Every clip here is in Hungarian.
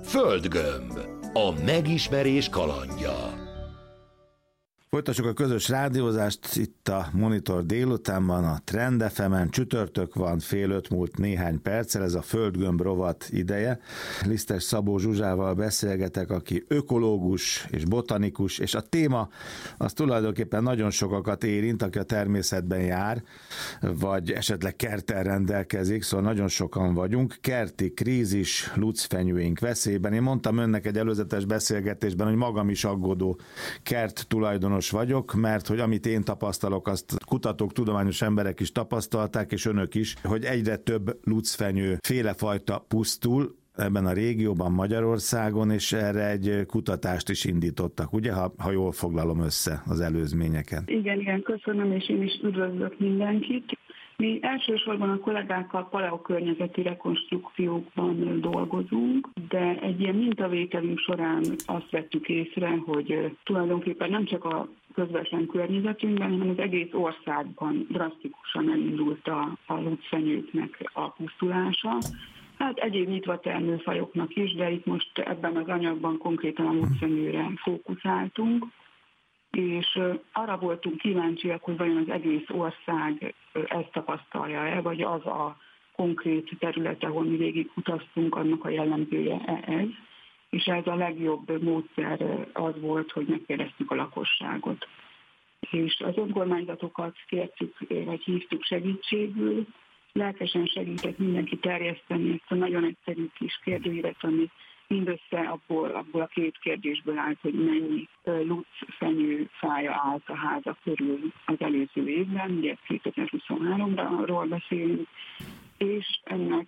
Földgömb. A megismerés kalandja. Folytassuk a közös rádiózást itt a Monitor délutánban, a Trend FM-en. Csütörtök van, 4:30 múlt néhány perccel, ez a Földgömb rovat ideje. Lisztes Szabó Zsuzsával beszélgetek, aki ökológus és botanikus, és a téma az tulajdonképpen nagyon sokakat érint, aki a természetben jár, vagy esetleg kerttel rendelkezik, szóval nagyon sokan vagyunk. Kerti krízis, lucfenyőink veszélyben. Én mondtam önnek egy előzetes beszélgetésben, hogy magam is aggódó kert tulajdonos vagyok, mert hogy amit én tapasztalok, azt kutatók, tudományos emberek is tapasztalták, és önök is, hogy egyre több lucfenyő félefajta pusztul ebben a régióban, Magyarországon, és erre egy kutatást is indítottak, ugye, ha jól foglalom össze az előzményeket. Igen, köszönöm, és én is üdvözlök mindenkit. Mi elsősorban a kollégákkal paleokörnyezeti rekonstrukciókban dolgozunk, de egy ilyen mintavételünk során azt vettük észre, hogy tulajdonképpen nem csak a közvetlen környezetünkben, hanem az egész országban drasztikusan elindult a lucfenyőknek a pusztulása. Hát egyéb nyitva termő fajoknak is, de itt most ebben az anyagban konkrétan a lucfenyőre fókuszáltunk, és arra voltunk kíváncsiak, hogy vajon az egész ország ezt tapasztalja-e, vagy az a konkrét terület, ahol mi végig utaztunk, annak a jellemzője ez. És ez a legjobb módszer az volt, hogy megkérdeztük a lakosságot. És az önkormányzatokat kértük, vagy hívtuk segítségül, lelkesen segített mindenki terjeszteni ezt a nagyon egyszerű kis kérdőívet, ami mindössze abból a két kérdésből állt, hogy mennyi lucfenyő fája állt a háza körül az előző évben, ugye 2023-ról beszélünk, és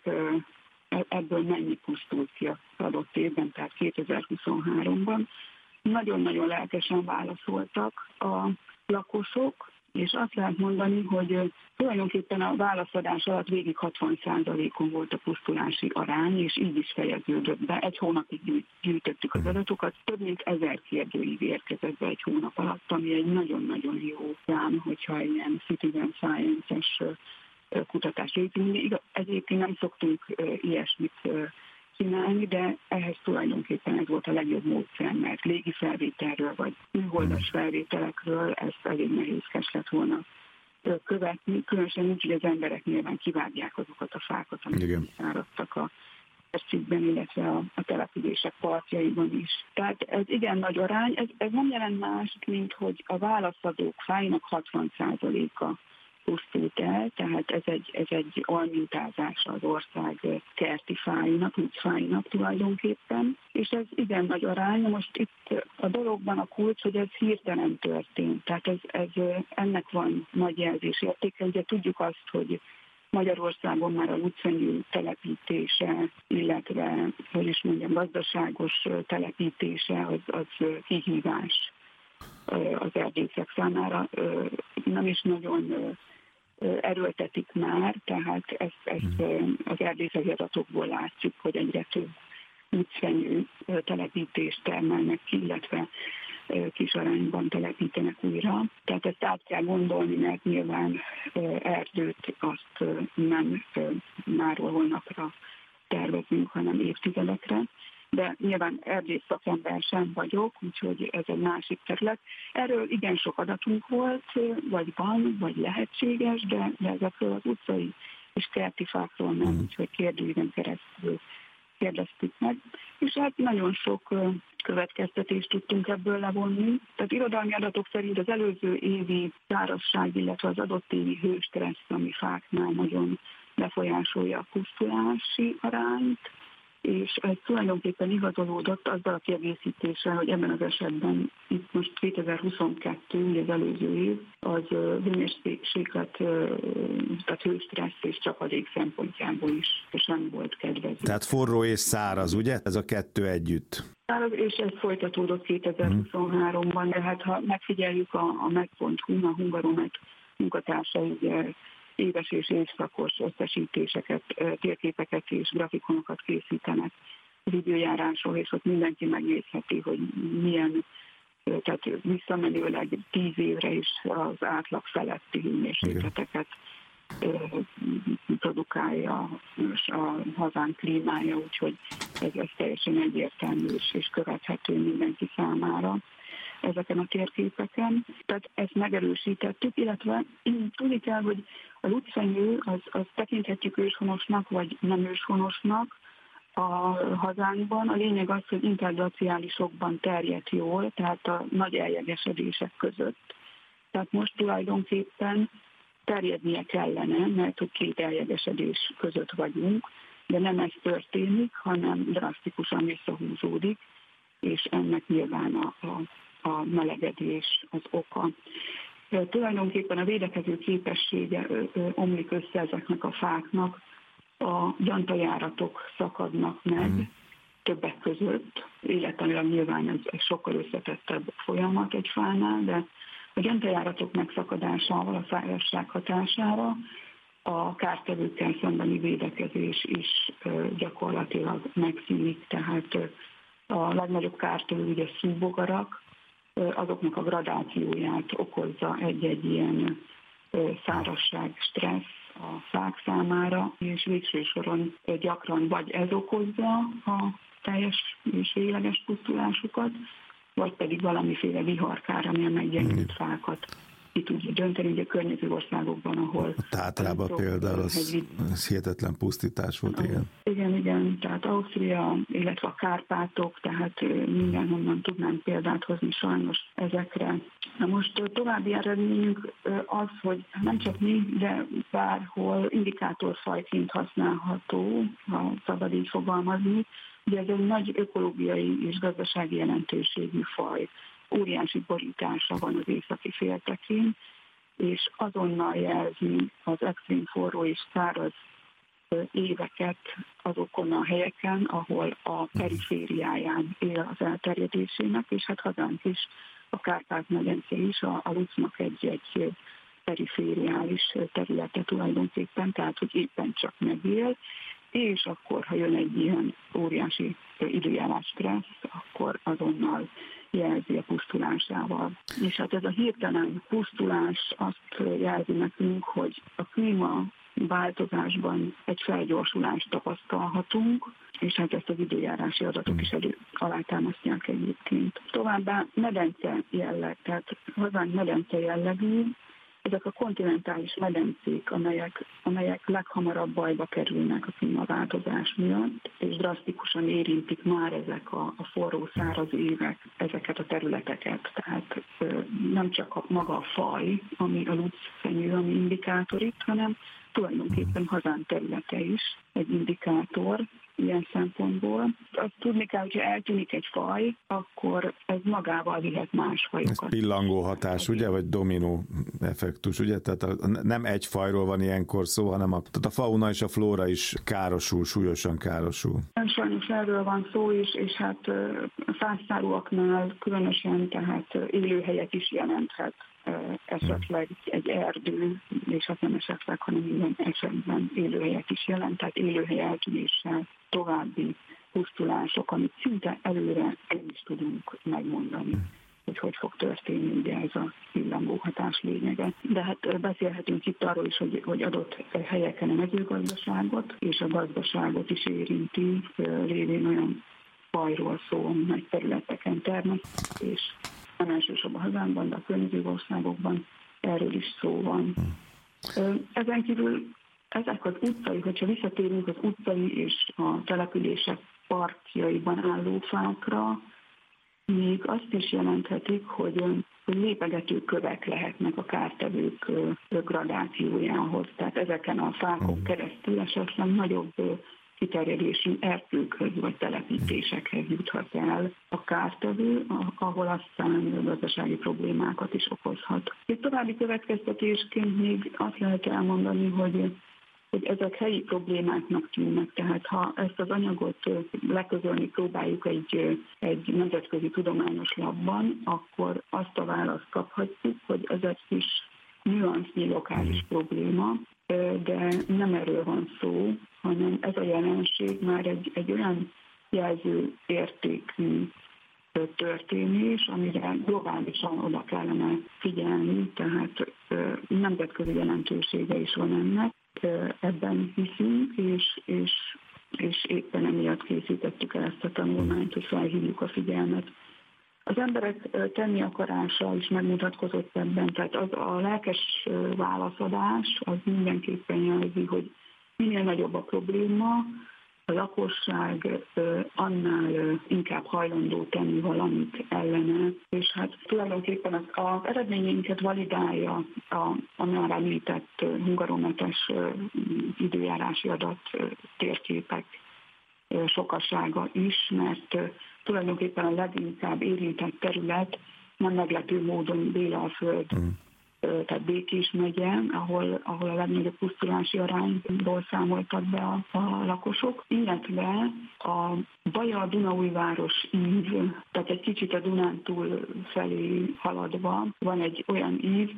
ebből mennyi pusztult ki az adott évben, tehát 2023-ban. Nagyon-nagyon lelkesen válaszoltak a lakosok, és azt lehet mondani, hogy tulajdonképpen a válaszadás alatt végig 60%-on volt a pusztulási arány, és így is fejeződött be. Egy hónapig gyűjtöttük az adatokat, több mint 1000 kérdőív érkezett be egy hónap alatt, ami egy nagyon-nagyon jó szám, hogyha ilyen citizen science-es kutatást végzünk. Egyébként nem szoktunk ilyesmit csinálni, de ehhez tulajdonképpen ez volt a legjobb módszer, mert légi felvételről vagy műholdas felvételekről ezt elég nehézkes lett volna követni, különösen úgy, hogy az emberek nyilván kivágják azokat a fákat, amik száradtak a tercikben, illetve a települések partjaiban is. Tehát ez igen nagy arány, ez nem jelent más, mint hogy a válaszadók fáinak 60%-a pusztult el, tehát ez egy almintázása az ország kerti fáinak, lucfáinak tulajdonképpen, és ez igen nagy arány. Most itt a dologban a kulcs, hogy ez hirtelen történt, tehát ennek van nagy jelzésértéke. Ugye tudjuk azt, hogy Magyarországon már a lucfenyő telepítése, illetve, gazdaságos telepítése az kihívás az erdészek számára. Nem is nagyon erőltetik már, tehát ezt az erdészeti adatokból látjuk, hogy egyre több lucfenyő telepítést termelnek ki, illetve kis arányban telepítenek újra. Tehát ezt át kell gondolni, mert nyilván erdőt azt nem máról holnapra tervezünk, hanem évtizedekre. De nyilván erdész szakember sem vagyok, úgyhogy ez egy másik terület. Erről igen sok adatunk volt, vagy van, vagy lehetséges, de ezekről az utcai és kerti fákról nem, úgyhogy kérdőíven keresztül kérdeztük meg. És hát nagyon sok következtetést tudtunk ebből levonni. Tehát irodalmi adatok szerint az előző évi szárazság, illetve az adott évi hőstressz, ami fáknál nagyon befolyásolja a pusztulási arányt, és ez tulajdonképpen igazolódott azzal a kiegészítéssel, hogy ebben az esetben itt most 2022, ugye az előző év, az hőmérséklet, tehát hőstressz és csapadék szempontjából is és nem volt kedvező. Tehát forró és száraz, ugye? Ez a kettő együtt. Száraz, és ez folytatódott 2023-ban, de hát ha megfigyeljük a meg.hu, a Hungaromet munkatársai, ugye éves és évszakos összesítéseket, térképeket és grafikonokat készítenek az időjárásról, és ott mindenki megnézheti, hogy milyen, tehát visszamenőleg 10 évre is az átlag feletti hőmérsékleteket produkálja a hazánk klímája, úgyhogy ez teljesen egyértelmű és követhető mindenki számára ezeken a térképeken. Tehát ezt megerősítettük, illetve tudni kell, hogy a lucfenyő az tekinthetjük őshonosnak, vagy nem őshonosnak a hazánkban. A lényeg az, hogy interglaciálisokban terjedt jól, tehát a nagy eljegesedések között. Tehát most tulajdonképpen terjednie kellene, mert hogy két eljegesedés között vagyunk, de nem ez történik, hanem drasztikusan visszahúzódik, és ennek nyilván a melegedés az oka. Tulajdonképpen a védekező képessége omlik össze ezeknek a fáknak, a gyantajáratok szakadnak meg többek között, illetve nyilván ez sokkal összetettebb folyamat egy fánál, de a gyantajáratok megszakadásával, a szárazság hatására a kártevőkkel szembeni védekezés is gyakorlatilag megszűnik, tehát a legnagyobb kártevő ugye szúbogarak, azoknak a gradációját okozza egy ilyen szárazság, stressz a fák számára, és végső soron gyakran vagy ez okozza a teljes és végleges pusztulásukat, vagy pedig valamiféle viharkár, ami a meggyengült fákat ki tudja dönteni, ugye a környező országokban, ahol... A Tátrában például az hihetetlen pusztítás volt, igen. Igen, tehát Ausztria, illetve a Kárpátok, tehát mindenhonnan tudnánk példát hozni sajnos ezekre. Na most további eredményünk az, hogy nem csak mi, de bárhol indikátorfajként használható, ha szabad így fogalmazni. Ugye ez egy nagy ökológiai és gazdasági jelentőségű faj. Óriási borítása van az északi féltekén, és azonnal jelzi az extrém forró és száraz éveket azokon a helyeken, ahol a perifériáján él az elterjedésének, és hát hazánk is, a Kárpát-medence is, a Lucnak egy perifériális területe tulajdonképpen, tehát hogy éppen csak megél, és akkor, ha jön egy ilyen óriási időjárás stressz, akkor azonnal jelzi a pusztulásával. És hát ez a hirtelen pusztulás azt jelzi nekünk, hogy a klímaváltozásban egy felgyorsulást tapasztalhatunk, és hát ezt az időjárási adatok is alátámasztják egyébként. Továbbá medence jelleg, tehát hazánk medence jellegű, ezek a kontinentális medencék, amelyek leghamarabb bajba kerülnek a klímaváltozás miatt, és drasztikusan érintik már ezek a forró, száraz évek ezeket a területeket. Tehát nem csak maga a faj, ami a lucfenyő, ami indikátor itt, hanem tulajdonképpen hazán területe is egy indikátor ilyen szempontból. Azt tudni kell, hogyha eltűnik egy faj, akkor ez magával vihet más fajokat. Ez pillangó hatás, ugye, vagy dominó effektus, ugye? Tehát nem egy fajról van ilyenkor szó, hanem a fauna és a flóra is károsul, súlyosan károsul. Sajnos erről van szó is, és hát fászárúaknál különösen, tehát élőhelyet is jelenthet esetleg egy erdő, és hát nem esetleg, hanem minden esetben élőhelyet is jelent, tehát élőhely eltűnéssel további pusztulások, amit szinte előre nem is tudunk megmondani, hogy fog történni, ugye ez a pillangó hatás lényege. De hát beszélhetünk itt arról is, hogy adott helyeken a mezőgazdaságot és a gazdaságot is érinti, lévén olyan fajról szó, nagy területeken termett, és nem elsősorban hazánkban, de a környező országokban erről is szó van. Ezen kívül ezek az utcai, hogyha visszatérünk az utcai és a települések parkjaiban álló fákra, még azt is jelenthetik, hogy lépegető kövek lehetnek a kártevők gradációjához. Tehát ezeken a fákon keresztül esetleg nagyobb kiterjedésű erdőkhöz vagy telepítésekhez juthat el a kártevő, ahol aztán gazdasági problémákat is okozhat. Egy további következtetésként még azt lehet elmondani, hogy ezek helyi problémáknak tűnnek, tehát ha ezt az anyagot leközölni próbáljuk egy nemzetközi tudományos labban, akkor azt a választ kaphatjuk, hogy ezek is nüansznyi lokális probléma, de nem erről van szó, hanem ez a jelenség már egy olyan jelző értékű történés, amire globálisan oda kellene figyelni, tehát nemzetközi jelentősége is van ennek, ebben hiszünk, és és éppen emiatt készítettük el ezt a tanulmányt, hogy felhívjuk a figyelmet. Az emberek tenni akarása is megmutatkozott ebben, tehát az a lelkes válaszadás az mindenképpen jelzi, hogy minél nagyobb a probléma, a lakosság annál inkább hajlandó tenni valamit ellene, és hát tulajdonképpen az eredményeinket validálja a már említett hungarometes időjárási adat térképek sokasága is, mert tulajdonképpen a leginkább érintett terület nem meglepő módon Délalföld, tehát Békés megye, ahol a legnagyobb pusztulási arányról számoltak be a lakosok, illetve a Baja-Dunaújváros ív, tehát egy kicsit a Dunántúl felé haladva van egy olyan ív,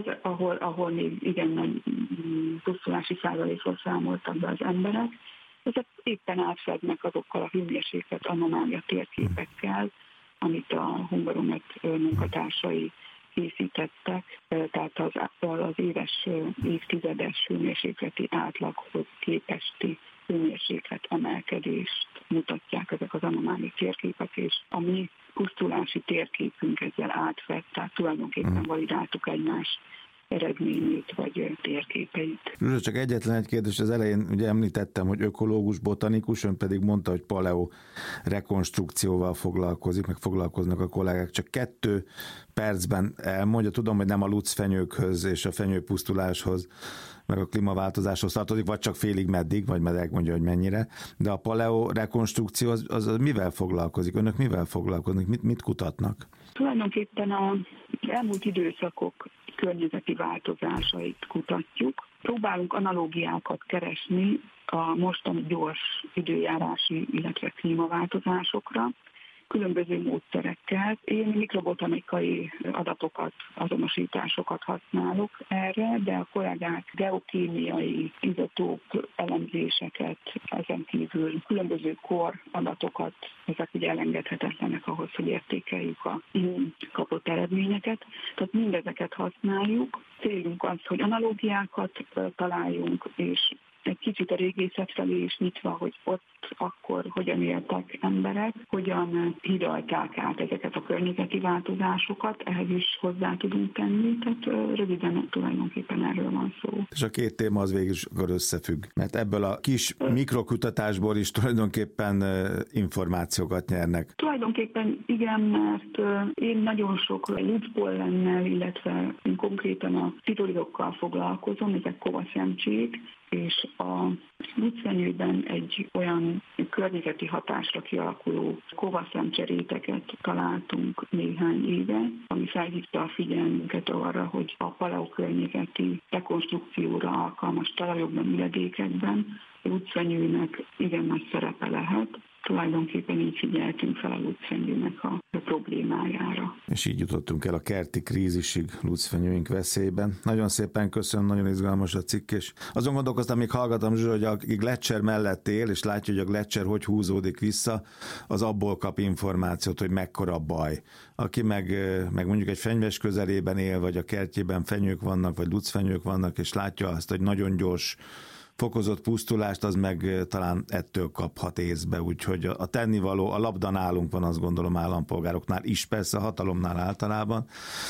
ahol még igen nagy pusztulási százalékról számoltak be az emberek. Ezek éppen átfednek azokkal a hőmérséklet anomália térképekkel, amit a Hungaromet munkatársai készítettek, tehát az éves, évtizedes hőmérsékleti átlaghoz képesti hőmérséklet emelkedést mutatják ezek az anomália térképek, és a mi pusztulási térképünk ezzel átfed, tehát tulajdonképpen validáltuk egymás eredményét vagy térképeit. Zsuzsa, csak egyetlen egy kérdés, az elején ugye említettem, hogy ökológus, botanikus, ön pedig mondta, hogy paleo rekonstrukcióval foglalkozik, meg foglalkoznak a kollégák. Csak 2 percben elmondja, tudom, hogy nem a lucfenyőkhöz és a fenyőpusztuláshoz, meg a klímaváltozáshoz tartozik, vagy csak félig meddig, vagy megmondja, hogy mennyire, de a paleo rekonstrukció az mivel foglalkozik? Önök mivel foglalkoznak? Mit kutatnak? Tulajdonképpen az elmúlt időszakok környezeti változásait kutatjuk. Próbálunk analógiákat keresni a mostani gyors időjárási, illetve klímaváltozásokra, különböző módszerekkel. Én mikrobotanikai adatokat, azonosításokat használok erre, de a kollégák geokémiai izotóp elemzéseket, ezen kívül különböző kor adatokat, ezek ugye elengedhetetlenek ahhoz, hogy értékeljük a kapott eredményeket. Tehát mindezeket használjuk. Célunk az, hogy analógiákat találjunk, és egy kicsit a régészet felé is nyitva, hogy ott akkor hogyan éltek emberek, hogyan hidalták át ezeket a környezeti változásokat, ehhez is hozzá tudunk tenni, tehát röviden tulajdonképpen erről van szó. És a 2 téma az végül is akkor összefügg, mert ebből a kis mikrokutatásból is tulajdonképpen információkat nyernek. Tulajdonképpen igen, mert én nagyon sok lucpollennel, illetve konkrétan a tirolidokkal foglalkozom, ezek kovaszemcsék, és a lucfenyőben egy olyan környezeti hatásra kialakuló kovaszemcseréteket találtunk néhány éve, ami felhívta a figyelmünket arra, hogy a paleokörnyezeti rekonstrukcióra alkalmas talajokban, üledékekben a lucfenyőnek igen nagy szerepe lehet. Tulajdonképpen így figyeltünk fel a lucfenyőnek a problémájára. És így jutottunk el a kerti krízisig lucfenyőink veszélyben. Nagyon szépen köszönöm, nagyon izgalmas a cikk, és azon gondolkoztam, még hallgatom, Zsuzsa, hogy aki Gletscher mellett él, és látja, hogy a Gletscher hogy húzódik vissza, az abból kap információt, hogy mekkora baj. Aki meg mondjuk egy fenyves közelében él, vagy a kertjében fenyők vannak, vagy lucfenyők vannak, és látja azt, hogy nagyon gyors fokozott pusztulást, az meg talán ettől kaphat észbe, úgyhogy a tennivaló, a labda nálunk van, azt gondolom, állampolgároknál is, persze a hatalomnál általában,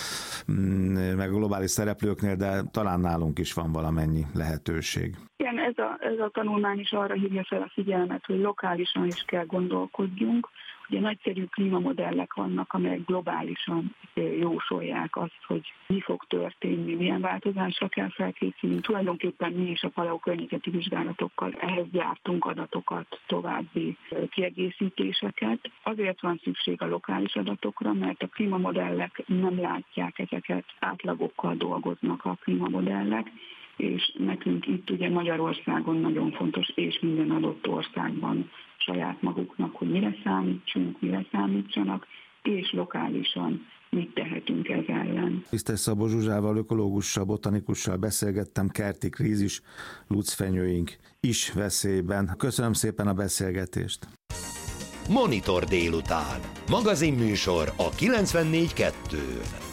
meg a globális szereplőknél, de talán nálunk is van valamennyi lehetőség. Igen, ez a tanulmány is arra hívja fel a figyelmet, hogy lokálisan is kell gondolkodjunk. Ugye nagyszerű klímamodellek vannak, amelyek globálisan jósolják azt, hogy mi fog történni, milyen változásra kell felkészülni. Tulajdonképpen mi is a paleokörnyezeti vizsgálatokkal ehhez gyártunk adatokat, további kiegészítéseket. Azért van szükség a lokális adatokra, mert a klímamodellek nem látják ezeket, átlagokkal dolgoznak a klímamodellek, és nekünk itt ugye Magyarországon nagyon fontos, és minden adott országban saját maguknak, hogy mire számítsunk, mire számítsanak, és lokálisan mit tehetünk ez ellen. Lisztes Szabó Zsuzsával, ökológussal, botanikussal beszélgettem, kerti krízis, lucfenyőink is veszélyben. Köszönöm szépen a beszélgetést. Monitor délután. Magazinműsor a 94.2-n.